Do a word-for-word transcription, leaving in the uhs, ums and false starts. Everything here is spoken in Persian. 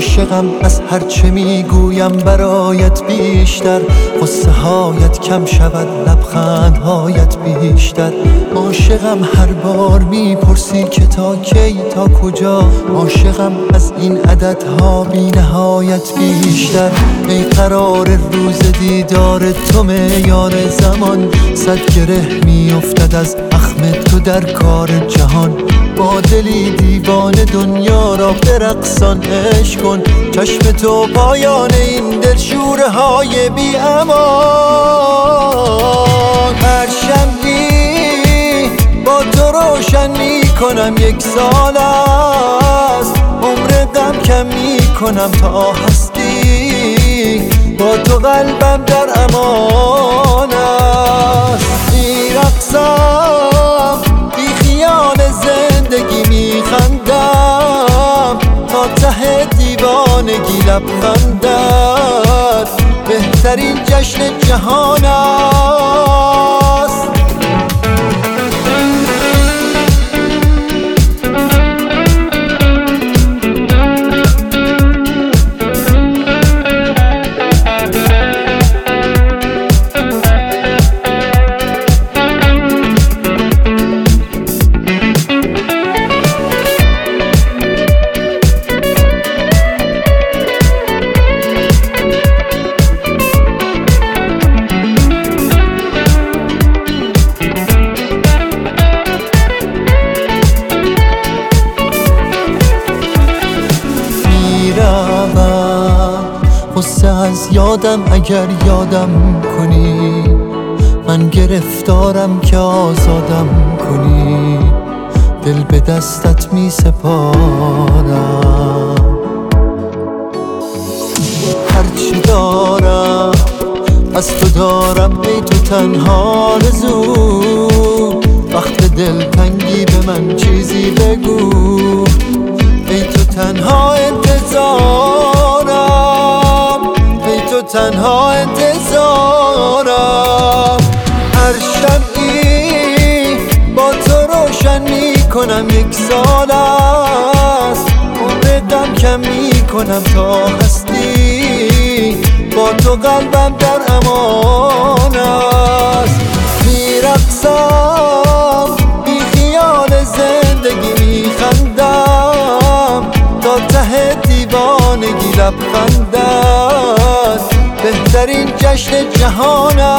عاشقم از هر چه میگویم برایت بیشتر، قصه هایت کم شود لبخندهایت بیشتر. عاشقم هر بار میپرسی که تا کی تا کجا، عاشقم از این عددها بی نهایت بیشتر. ای قرار روز دیدار تو معیار زمان، صد گره میافتد از اخم تو در کار جهان. با دلی دیوان دنیا را برقصان عشق کن، چشم تو پایان این دلشوره های بی امان. هر شمعی با تو روشن می کنم یک سال است، عمر غم کم می کنم تا هستی، با تو قلبم در امان است. میرقصم بی خیال زندگی میخندم، تا ته دیوانگی لبخندت بهترین جشن جهان است. قصه از یادم اگر یادم کنی، من گرفتارم که آزادم کنی، دل به دستت می سپارم. هرچی دارم از تو دارم، ای تو تنها رزو، وقت دلتنگی به من چیزی بگو، ای تو تنها انتظارم، ای تو تنها انتظارم. هر شمعی با تو روشن می کنم یک سال است، عمر غم کم می کنم تا هستی، با تو قلبم در امان است. میرقصم بی خیال زندگی میخندم، تا ته دیوانگی لبخندت بهترین جشن جهان است.